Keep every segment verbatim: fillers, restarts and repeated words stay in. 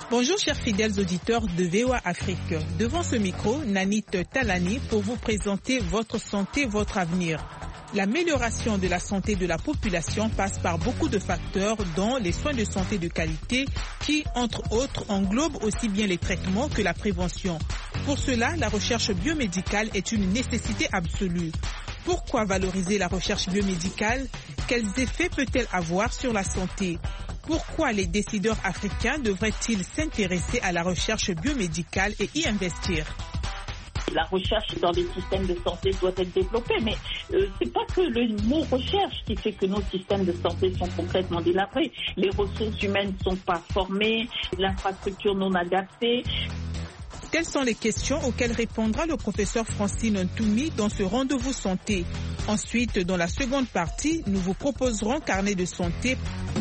Bonjour chers fidèles auditeurs de V O A Afrique. Devant ce micro, Nanit Talani pour vous présenter votre santé, votre avenir. L'amélioration de la santé de la population passe par beaucoup de facteurs, dont les soins de santé de qualité qui, entre autres, englobent aussi bien les traitements que la prévention. Pour cela, la recherche biomédicale est une nécessité absolue. Pourquoi valoriser la recherche biomédicale? Quels effets peut-elle avoir sur la santé? Pourquoi les décideurs africains devraient-ils s'intéresser à la recherche biomédicale et y investir? La recherche dans les systèmes de santé doit être développée, mais euh, c'est pas que le mot recherche qui fait que nos systèmes de santé sont complètement délabrés. Les ressources humaines ne sont pas formées, l'infrastructure non adaptée. Telles sont les questions auxquelles répondra le professeur Francine Ntoumi dans ce rendez-vous santé. Ensuite, dans la seconde partie, nous vous proposerons carnet de santé.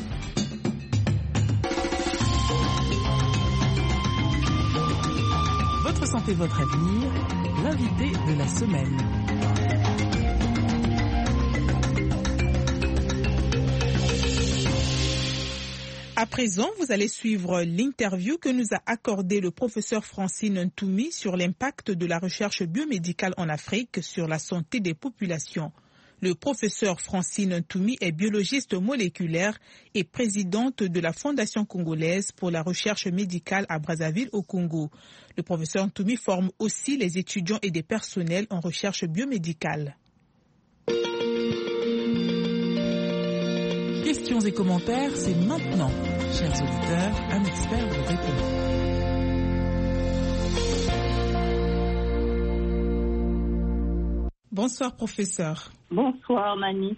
Votre santé, votre avenir, l'invité de la semaine. À présent, vous allez suivre l'interview que nous a accordé le professeur Francine Ntoumi sur l'impact de la recherche biomédicale en Afrique sur la santé des populations. Le professeur Francine Ntoumi est biologiste moléculaire et présidente de la Fondation congolaise pour la recherche médicale à Brazzaville au Congo. Le professeur Ntoumi forme aussi les étudiants et des personnels en recherche biomédicale. Questions et commentaires, c'est maintenant. Chers auditeurs, un expert vous répond. Bonsoir professeur. Bonsoir Nanit.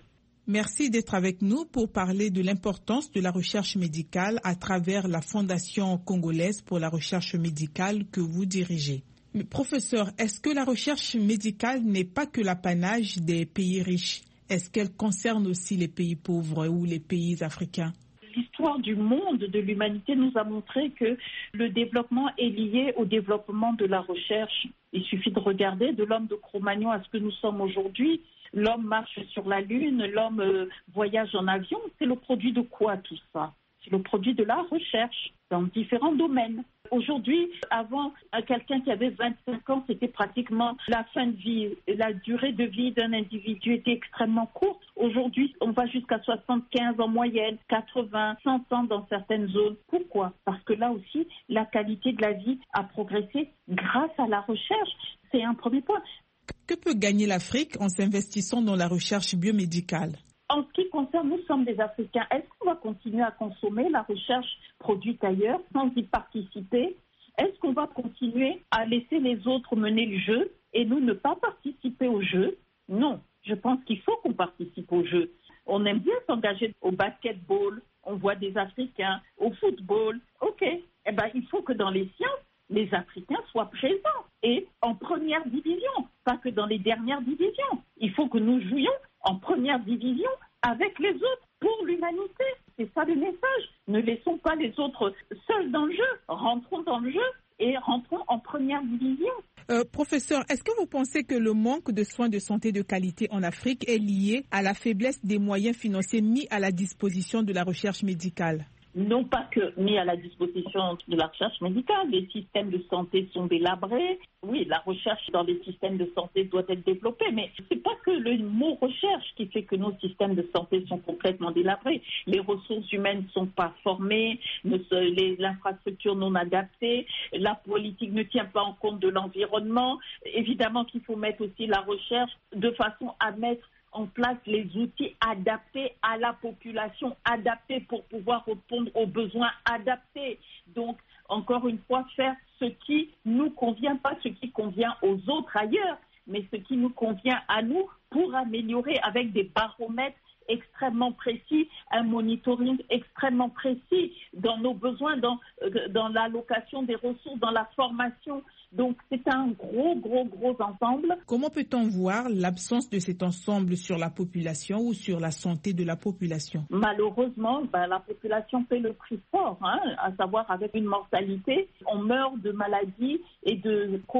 Merci d'être avec nous pour parler de l'importance de la recherche médicale à travers la Fondation congolaise pour la recherche médicale que vous dirigez. Mais professeur, est-ce que la recherche médicale n'est pas que l'apanage des pays riches? Est-ce qu'elle concerne aussi les pays pauvres ou les pays africains? L'histoire du monde, de l'humanité, nous a montré que le développement est lié au développement de la recherche. Il suffit de regarder de l'homme de Cro-Magnon à ce que nous sommes aujourd'hui. L'homme marche sur la Lune, l'homme euh, voyage en avion. C'est le produit de quoi tout ça? C'est le produit de la recherche dans différents domaines. Aujourd'hui, avant, quelqu'un qui avait vingt-cinq ans, c'était pratiquement la fin de vie. La durée de vie d'un individu était extrêmement courte. Aujourd'hui, on va jusqu'à soixante-quinze en moyenne, quatre-vingts, cent ans dans certaines zones. Pourquoi? Parce que là aussi, la qualité de la vie a progressé grâce à la recherche. C'est un premier point. Que peut gagner l'Afrique en s'investissant dans la recherche biomédicale? En ce qui concerne, nous sommes des Africains. Est-ce qu'on va continuer à consommer la recherche produite ailleurs sans y participer? Est-ce qu'on va continuer à laisser les autres mener le jeu et nous ne pas participer au jeu? Non, je pense qu'il faut qu'on participe au jeu. On aime bien s'engager au basketball, on voit des Africains, au football. Ok, eh ben, il faut que dans les sciences, les Africains soient présents et en première division, pas que dans les dernières divisions. Il faut que nous jouions en première division avec les autres pour l'humanité. C'est ça le message. Ne laissons pas les autres seuls dans le jeu. Rentrons dans le jeu et rentrons en première division. Euh, professeur, est-ce que vous pensez que le manque de soins de santé de qualité en Afrique est lié à la faiblesse des moyens financiers mis à la disposition de la recherche médicale? Non pas que mis à la disposition de la recherche médicale, les systèmes de santé sont délabrés. Oui, la recherche dans les systèmes de santé doit être développée, mais c'est pas que le mot recherche qui fait que nos systèmes de santé sont complètement délabrés. Les ressources humaines ne sont pas formées, l'infrastructure non adaptée, la politique ne tient pas en compte de l'environnement. Évidemment qu'il faut mettre aussi la recherche de façon à mettre en place les outils adaptés à la population, adaptés pour pouvoir répondre aux besoins adaptés. Donc, encore une fois, faire ce qui nous convient, pas ce qui convient aux autres ailleurs, mais ce qui nous convient à nous pour améliorer avec des baromètres extrêmement précis, un monitoring extrêmement précis dans nos besoins, dans, dans l'allocation des ressources, dans la formation. Donc, c'est un gros, gros, gros ensemble. Comment peut-on voir l'absence de cet ensemble sur la population ou sur la santé de la population? Malheureusement, ben, la population paie le prix fort, hein, à savoir avec une mortalité. On meurt de maladies et de